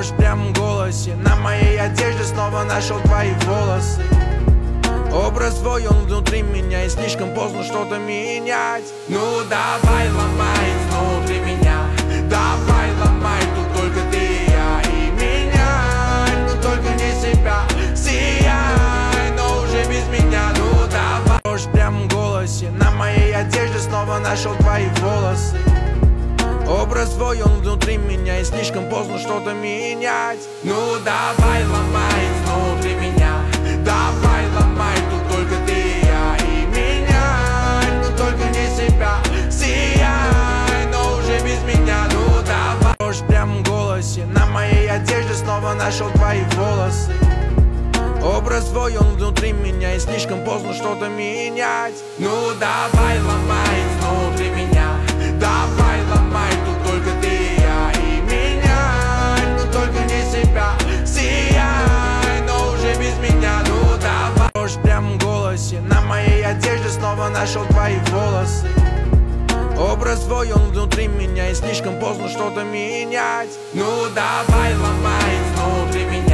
дрожь в прямом голосе. На моей одежде снова нашел твои волосы. Образ твой, он внутри меня, и слишком поздно что-то менять. Ну давай ломай внутри меня, давай ломай, тут только ты и я. И меняй, но только не себя. Сияй, но уже без меня. Ну давай. Дрожь в прямом голосе. На моей одежде снова нашел твои волосы. Образ твой, он внутри меня, и слишком поздно что-то менять. Ну давай ломай внутри меня, давай ломай, тут только ты и я. И меняй, но только не себя. Сияй, но уже без меня. Ну давай. Дрожь в прямом голосе. На моей одежде снова нашел твои волосы. Образ твой, он внутри меня, и слишком поздно что-то менять. Ну давай ломай внутри меня, давай ломай, тут только ты и я. И меняй, но только не себя. Сияй, но уже без меня. Ну давай. Дрожь в прямом голосе. На моей одежде снова нашел твои волосы. Образ твой, он внутри меня, и слишком поздно что-то менять. Ну давай ломай внутри меня.